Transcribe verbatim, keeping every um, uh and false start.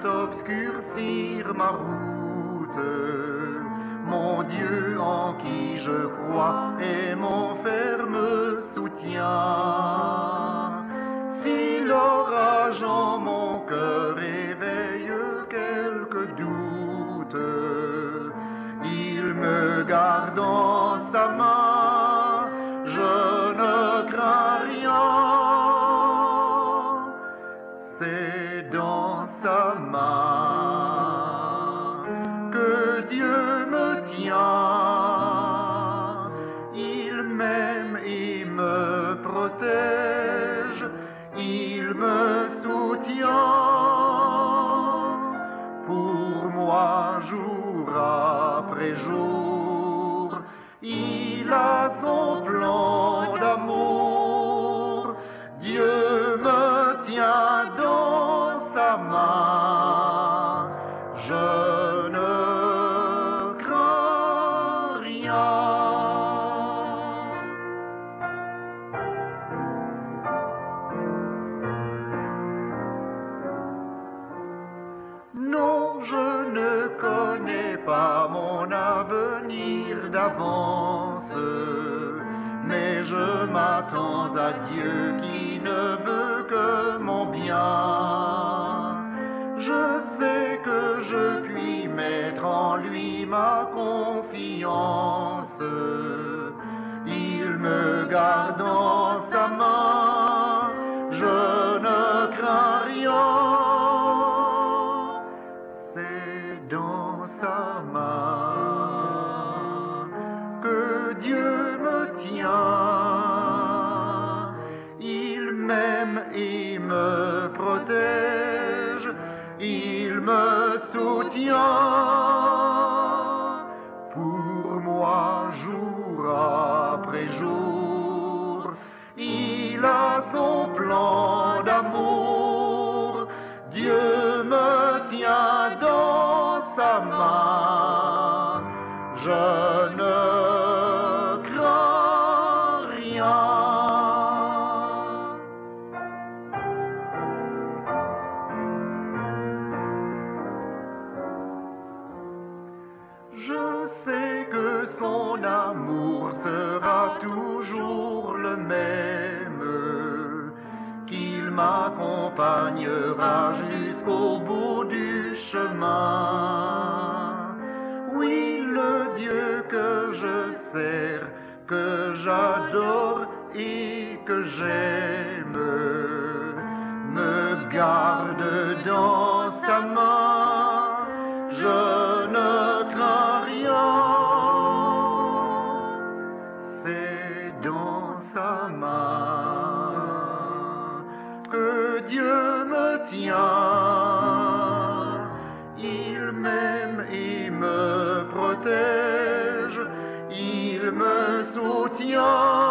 obscurcir ma route. Mon Dieu en qui je crois est mon ferme soutien. Si l'orage en mon cœur éveille quelques doutes, il me garde dans sa main, je ne crains rien. C'est dans sa main que Dieu me tient. Il m'aime, il me protège, il me soutient. Pour moi, jour après jour, il a son plan d'amour. Dieu me tient dans sa main, je ne crains rien. Non, je ne connais pas mon avenir d'avance, mais je m'attends à Dieu qui ne veut que mon bien. Je sais que je puis mettre en lui ma confiance. Il me garde dans sa main, je ne crains rien. C'est dans sa main que Dieu me tient. Il m'aime, il me protège, il me soutient. Pour moi, jour après jour, il a son plan d'amour. Dieu me tient dans sa main, je ne crains rien. Je sais que son amour sera toujours le même, qu'il m'accompagnera jusqu'au bout du chemin. Oui, le Dieu que je sers, que j'adore et que j'aime, me garde dans sa main, je ne crains rien. C'est dans sa main que Dieu me tient. Il m'aime, il me protège, il me soutient.